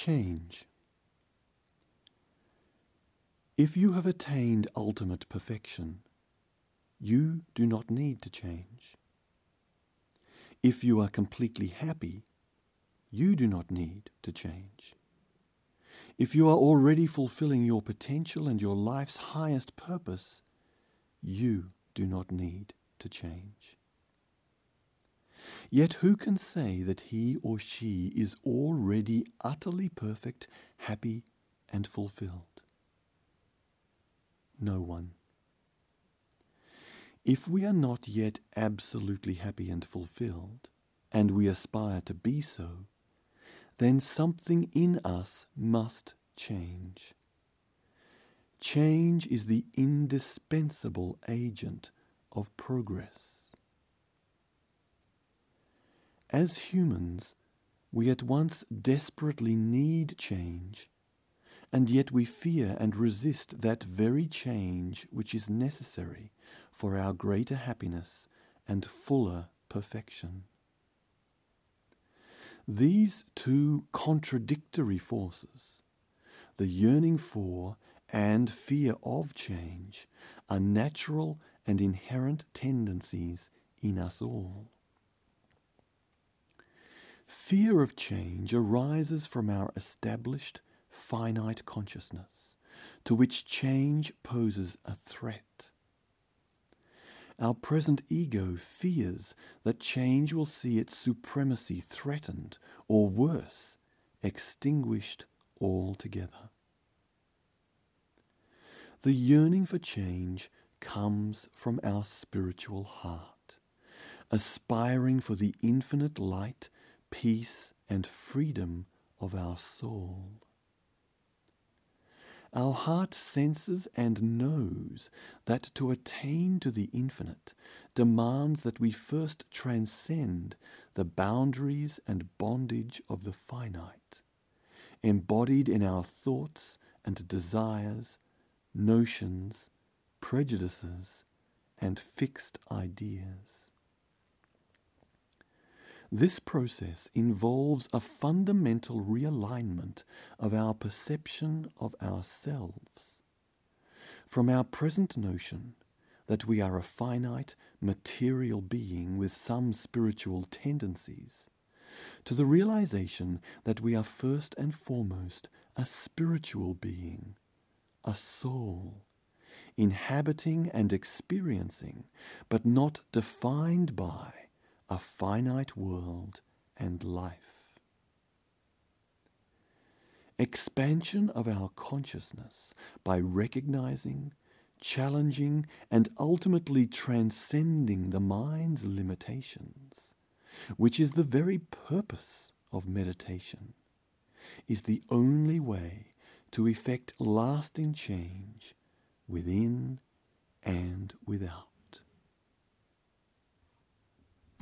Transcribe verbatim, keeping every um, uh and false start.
Change. If you have attained ultimate perfection, you do not need to change. If you are completely happy, you do not need to change. If you are already fulfilling your potential and your life's highest purpose, you do not need to change. Yet who can say that he or she is already utterly perfect, happy, and fulfilled? No one. If we are not yet absolutely happy and fulfilled, and we aspire to be so, then something in us must change. Change is the indispensable agent of progress. As humans, we at once desperately need change, and yet we fear and resist that very change which is necessary for our greater happiness and fuller perfection. These two contradictory forces, the yearning for and fear of change, are natural and inherent tendencies in us all. Fear of change arises from our established, finite consciousness, to which change poses a threat. Our present ego fears that change will see its supremacy threatened, or worse, extinguished altogether. The yearning for change comes from our spiritual heart, aspiring for the infinite light, peace, and freedom of our soul. Our heart senses and knows that to attain to the infinite demands that we first transcend the boundaries and bondage of the finite, embodied in our thoughts and desires, notions, prejudices, and fixed ideas. This process involves a fundamental realignment of our perception of ourselves. From our present notion that we are a finite, material being with some spiritual tendencies, to the realization that we are first and foremost a spiritual being, a soul, inhabiting and experiencing, but not defined by, a finite world and life. Expansion of our consciousness by recognizing, challenging, and ultimately transcending the mind's limitations, which is the very purpose of meditation, is the only way to effect lasting change within and without.